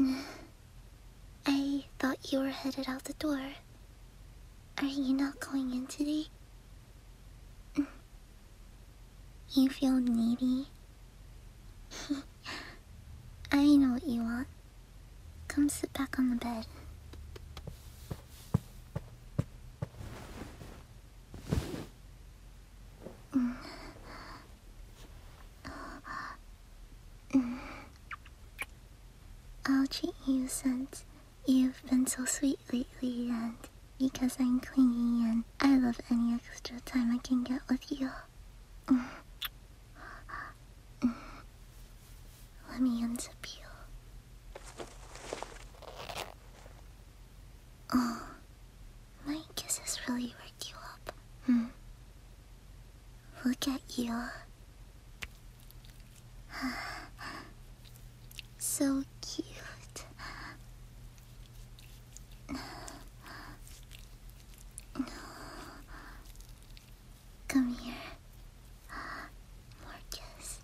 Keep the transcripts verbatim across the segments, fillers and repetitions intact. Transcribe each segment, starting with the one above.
I thought you were headed out the door. Are you not going in today? You feel needy? I know what you want. Come sit back on the bed. I'll treat you since you've been so sweet lately, and because I'm clingy and I love any extra time I can get with you. Let me unzip you. Oh, my kisses really work you up. Hmm. Look at you. So cute. Come here. More kiss.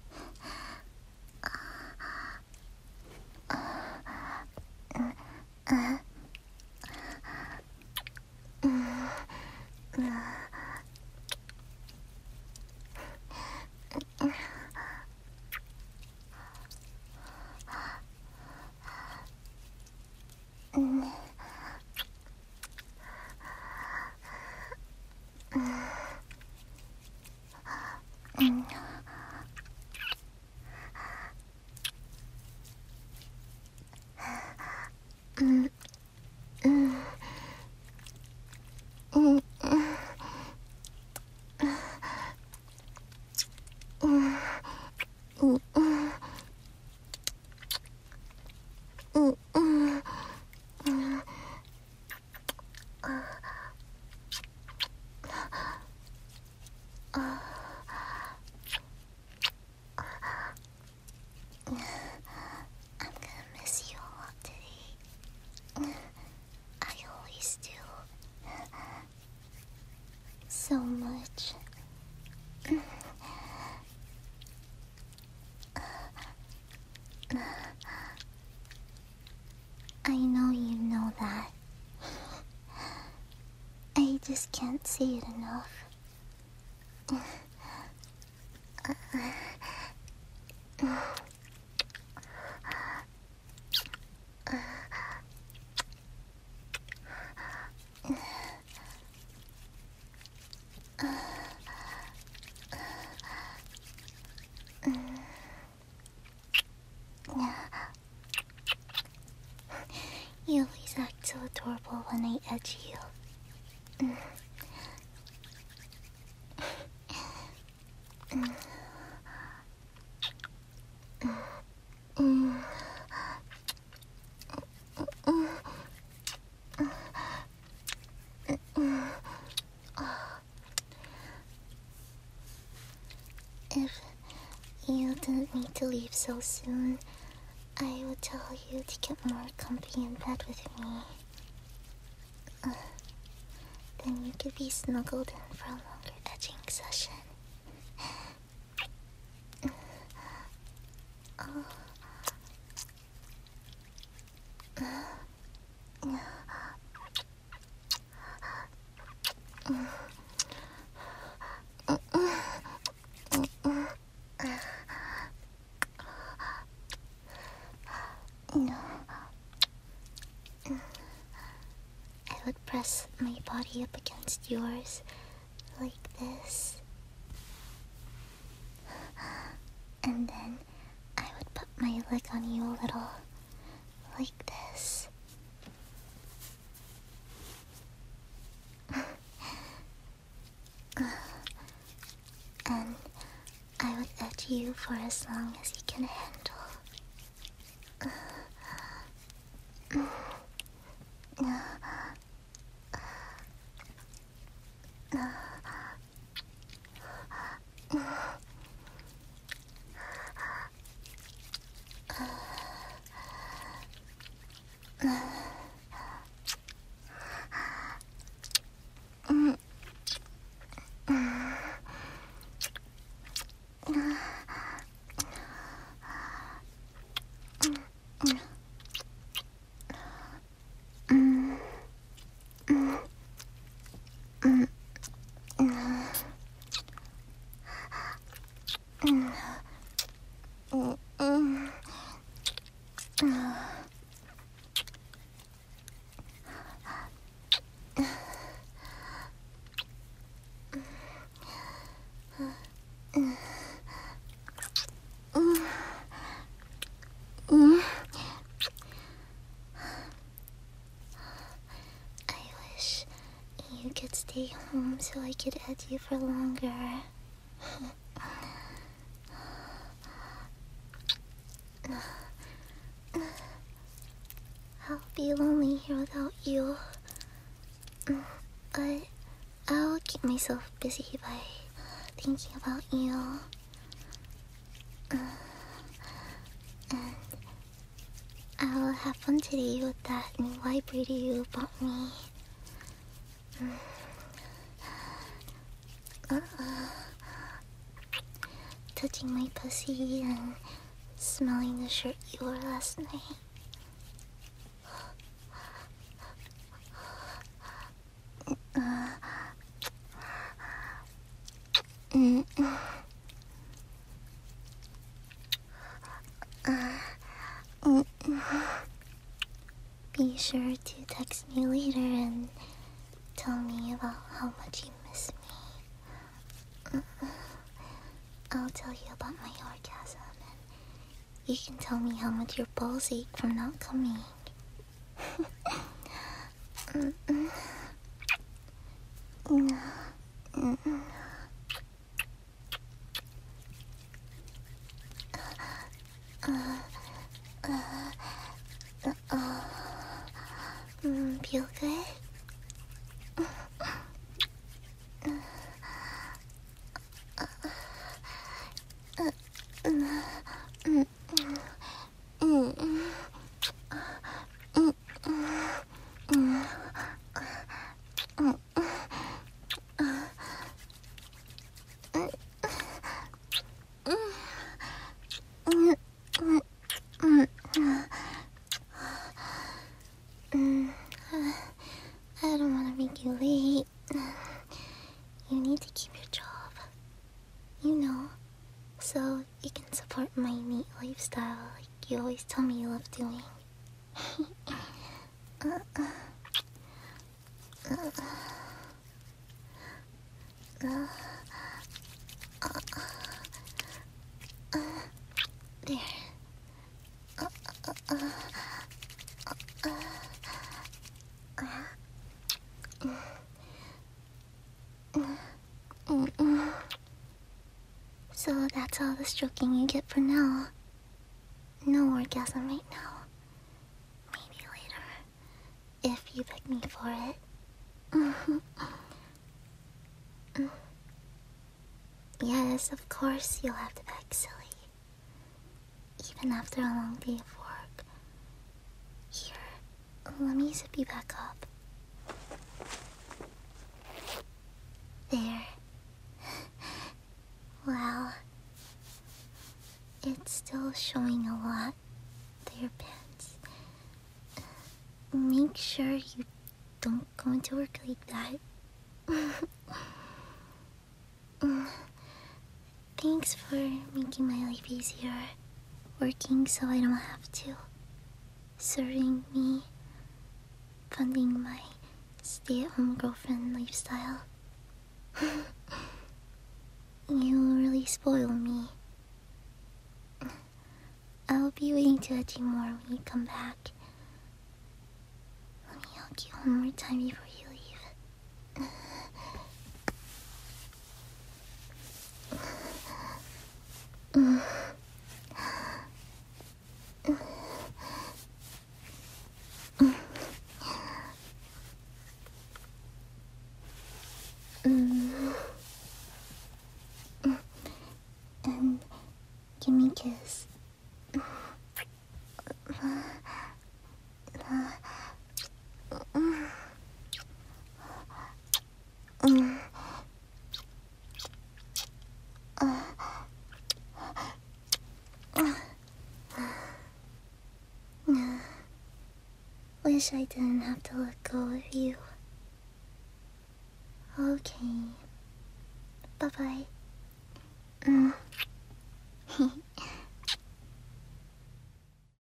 So much. I know you know that. I just can't say it enough. You always act so adorable when I edge you. If you didn't need to leave so soon, I would tell you to get more comfy in bed with me. Uh, then you could be snuggled in for a longer edging session. Oh. I would press my body up against yours like this. And then I would put my leg on you a little like this. And I would edge you for as long as you can handle. Mm. Mm. Mm. Mm. I wish you could stay home so I could add you for longer. I'll be lonely here without you. But I'll keep myself busy by thinking about you. And I'll have fun today with that new vibrator you bought me. Uh-uh. Touching my pussy and smelling the shirt you wore last night. Uh, mm, uh, mm, Be sure to text me later and tell me about how much you miss me. I'll tell you about my orgasm, and you can tell me how much your balls ache from not coming. Mm-mm. Mm-mm. Uh, uh, uh, uh, mm, feel good? I don't want to make you late. You need to keep your job, you know, so you can support my neat lifestyle like you always tell me you love doing. uh, uh, uh, uh, uh, uh, there. Uh, uh, uh, uh, uh, uh, mm, mm. So that's all the stroking you get for now. No orgasm right now. Maybe later, if you beg me for it. Yes, of course you'll have to beg, silly. Even after a long day of work. Here, let me zip you back up. There. Well, it's still showing a lot through your pants. Make sure you don't go into work like that. Thanks for making my life easier. Working so I don't have to. Serving me. Funding my stay-at-home girlfriend lifestyle. You really spoil me. I'll be waiting to hug you more when you come back. Let me hug you one more time before you leave. Mm. Mm. And give me a kiss. Wish I didn't have to let go of you. Okay. Bye-bye.